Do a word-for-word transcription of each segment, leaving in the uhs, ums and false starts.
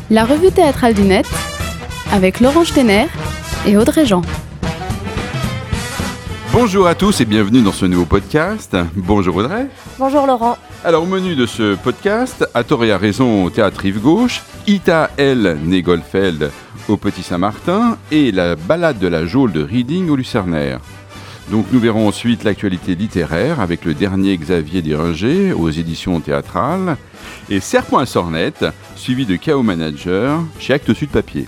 La revue théâtrale du Net avec Laurent Steiner et Audrey Jean. Bonjour à tous et bienvenue dans ce nouveau podcast. Bonjour Audrey. Bonjour Laurent. Alors au menu de ce podcast, à tort et à raison au théâtre Rive Gauche, Ita L. né Goldfeld au Petit Saint-Martin et la balade de la geôle de Reading au Lucernaire. Donc nous verrons ensuite l'actualité littéraire avec le dernier Xavier Duringer aux éditions théâtrales et Serpent à Sornette, suivi de Chaos Manager chez Actes Sud Papier.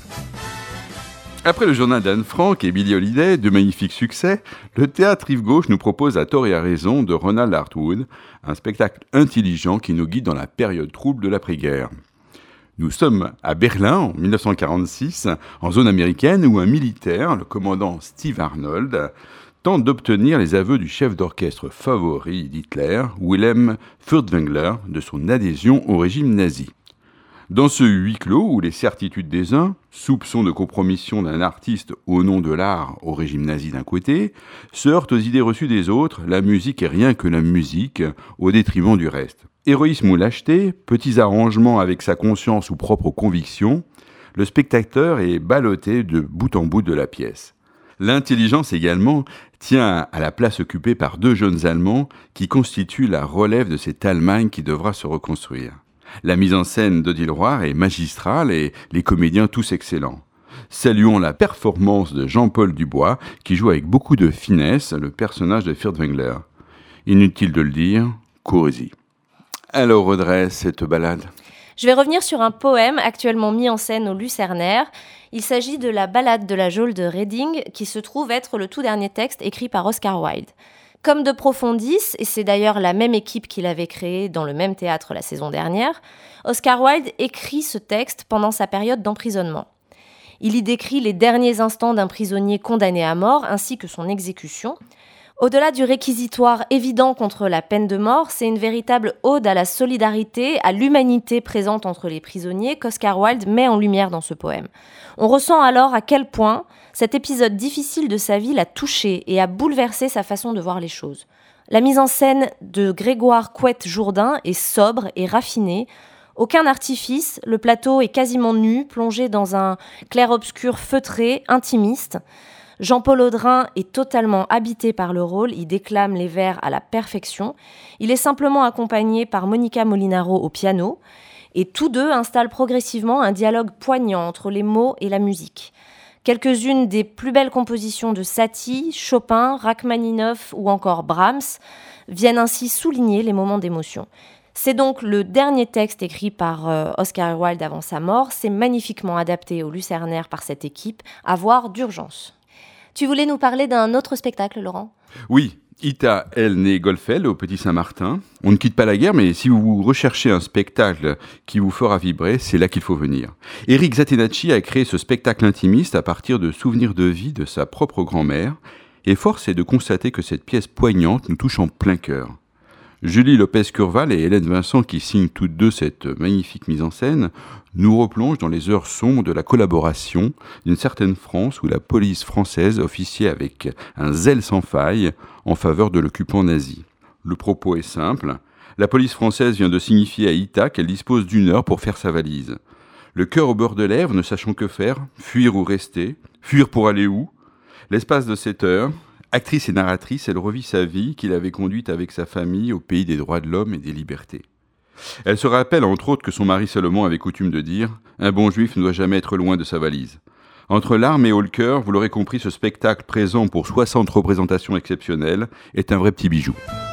Après le journal d'Anne Frank et Billie Holiday, de magnifiques succès, le théâtre Rive Gauche nous propose à tort et à raison de Ronald Hartwood, un spectacle intelligent qui nous guide dans la période trouble de l'après-guerre. Nous sommes à Berlin en dix-neuf cent quarante-six, en zone américaine, où un militaire, le commandant Steve Arnold, tente d'obtenir les aveux du chef d'orchestre favori d'Hitler, Wilhelm Furtwängler, de son adhésion au régime nazi. Dans ce huis clos où les certitudes des uns, soupçons de compromission d'un artiste au nom de l'art au régime nazi d'un côté, se heurtent aux idées reçues des autres, la musique est rien que la musique, au détriment du reste. Héroïsme ou lâcheté, petits arrangements avec sa conscience ou propre conviction, le spectateur est ballotté de bout en bout de la pièce. L'intelligence également tient à la place occupée par deux jeunes Allemands qui constituent la relève de cette Allemagne qui devra se reconstruire. La mise en scène d'Odile Roire est magistrale et les comédiens tous excellents. Saluons la performance de Jean-Paul Dubois qui joue avec beaucoup de finesse le personnage de Furtwängler. Inutile de le dire, courez-y. Alors Audrey, cette balade. Je vais revenir sur un poème actuellement mis en scène au Lucernaire. Il s'agit de la balade de la geôle de Reading qui se trouve être le tout dernier texte écrit par Oscar Wilde. Comme De Profundis, et c'est d'ailleurs la même équipe qui l'avait créé dans le même théâtre la saison dernière, Oscar Wilde écrit ce texte pendant sa période d'emprisonnement. Il y décrit les derniers instants d'un prisonnier condamné à mort ainsi que son exécution. Au-delà du réquisitoire évident contre la peine de mort, c'est une véritable ode à la solidarité, à l'humanité présente entre les prisonniers qu'Oscar Wilde met en lumière dans ce poème. On ressent alors à quel point cet épisode difficile de sa vie l'a touché et a bouleversé sa façon de voir les choses. La mise en scène de Grégoire Couette-Jourdain est sobre et raffinée. Aucun artifice, le plateau est quasiment nu, plongé dans un clair-obscur feutré, intimiste. Jean-Paul Audrin est totalement habité par le rôle, il déclame les vers à la perfection. Il est simplement accompagné par Monica Molinaro au piano, et tous deux installent progressivement un dialogue poignant entre les mots et la musique. Quelques-unes des plus belles compositions de Satie, Chopin, Rachmaninoff ou encore Brahms viennent ainsi souligner les moments d'émotion. C'est donc le dernier texte écrit par euh, Oscar Wilde avant sa mort. C'est magnifiquement adapté au Lucernaire par cette équipe, à voir d'urgence. Tu voulais nous parler d'un autre spectacle, Laurent ? Oui, Ita L. né Goldfeld au Petit Saint-Martin. On ne quitte pas la guerre, mais si vous recherchez un spectacle qui vous fera vibrer, c'est là qu'il faut venir. Éric Zatenacci a créé ce spectacle intimiste à partir de souvenirs de vie de sa propre grand-mère, et force est de constater que cette pièce poignante nous touche en plein cœur. Julie Lopez-Curval et Hélène Vincent, qui signent toutes deux cette magnifique mise en scène, nous replongent dans les heures sombres de la collaboration d'une certaine France où la police française officiait avec un zèle sans faille en faveur de l'occupant nazi. Le propos est simple. La police française vient de signifier à Ita qu'elle dispose d'une heure pour faire sa valise. Le cœur au bord de lèvres, ne sachant que faire, fuir ou rester, fuir pour aller où ? L'espace de cette heure, actrice et narratrice, elle revit sa vie qu'il avait conduite avec sa famille au pays des droits de l'homme et des libertés. Elle se rappelle entre autres que son mari Salomon avait coutume de dire « Un bon juif ne doit jamais être loin de sa valise ». Entre larmes et haut le cœur, vous l'aurez compris, ce spectacle présent pour soixante représentations exceptionnelles est un vrai petit bijou.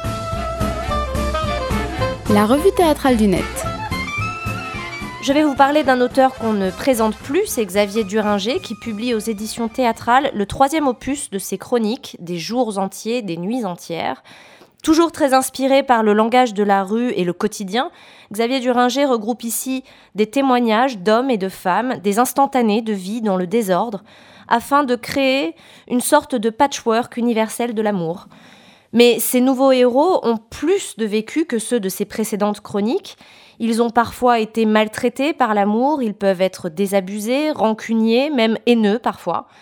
La revue théâtrale du Net. Je vais vous parler d'un auteur qu'on ne présente plus, c'est Xavier Duringer, qui publie aux éditions théâtrales le troisième opus de ses chroniques, des jours entiers, des nuits entières. Toujours très inspiré par le langage de la rue et le quotidien, Xavier Duringer regroupe ici des témoignages d'hommes et de femmes, des instantanés de vie dans le désordre, afin de créer une sorte de patchwork universel de l'amour. Mais ces nouveaux héros ont plus de vécu que ceux de ses précédentes chroniques. Ils ont parfois été maltraités par l'amour, ils peuvent être désabusés, rancuniers, même haineux parfois.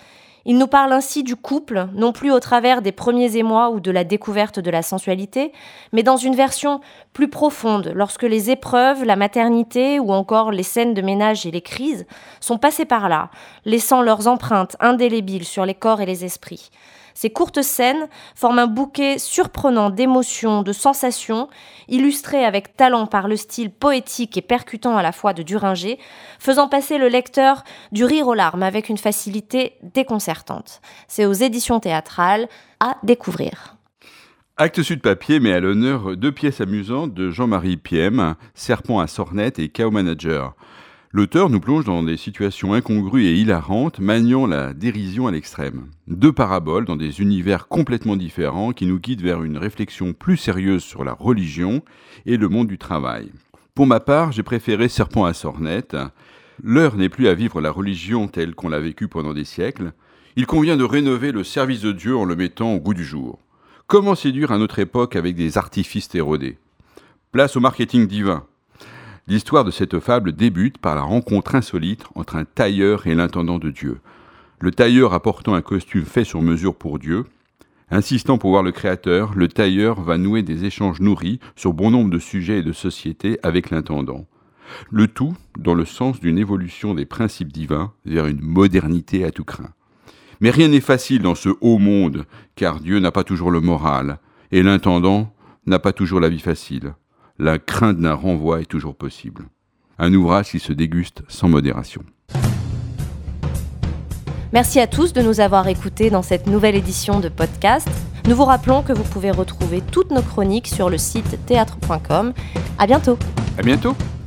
Il nous parle ainsi du couple, non plus au travers des premiers émois ou de la découverte de la sensualité, mais dans une version plus profonde, lorsque les épreuves, la maternité ou encore les scènes de ménage et les crises sont passées par là, laissant leurs empreintes indélébiles sur les corps et les esprits. Ces courtes scènes forment un bouquet surprenant d'émotions, de sensations, illustrées avec talent par le style poétique et percutant à la fois de Duringer, faisant passer le lecteur du rire aux larmes avec une facilité déconcertante. C'est aux éditions théâtrales, à découvrir. Actes Sud Papier met à l'honneur deux pièces amusantes de Jean-Marie Piem, Serpent à sornette et Chaos Manager. L'auteur nous plonge dans des situations incongrues et hilarantes, maniant la dérision à l'extrême. Deux paraboles dans des univers complètement différents qui nous guident vers une réflexion plus sérieuse sur la religion et le monde du travail. Pour ma part, j'ai préféré Serpent à sornette. L'heure n'est plus à vivre la religion telle qu'on l'a vécue pendant des siècles. Il convient de rénover le service de Dieu en le mettant au goût du jour. Comment séduire à notre époque avec des artifices érodés ? Place au marketing divin. L'histoire de cette fable débute par la rencontre insolite entre un tailleur et l'intendant de Dieu. Le tailleur apportant un costume fait sur mesure pour Dieu. Insistant pour voir le Créateur, le tailleur va nouer des échanges nourris sur bon nombre de sujets et de sociétés avec l'intendant. Le tout dans le sens d'une évolution des principes divins vers une modernité à tout crin. Mais rien n'est facile dans ce haut monde, car Dieu n'a pas toujours le moral, et l'intendant n'a pas toujours la vie facile. La crainte d'un renvoi est toujours possible. Un ouvrage qui se déguste sans modération. Merci à tous de nous avoir écoutés dans cette nouvelle édition de podcast. Nous vous rappelons que vous pouvez retrouver toutes nos chroniques sur le site théâtre point com. À bientôt. À bientôt.